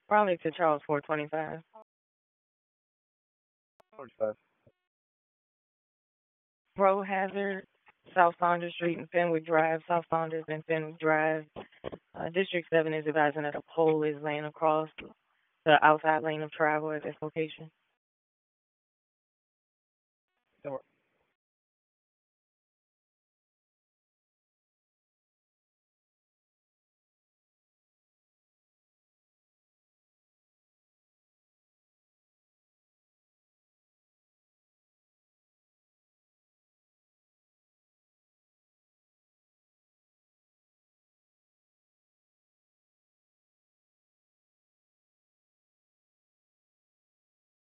Probably to Charles 425. 45. Pro Hazard, South Saunders Street and Fenwick Drive, South Saunders and Fenwick Drive. District 7 is advising that a pole is laying across the outside lane of travel at this location.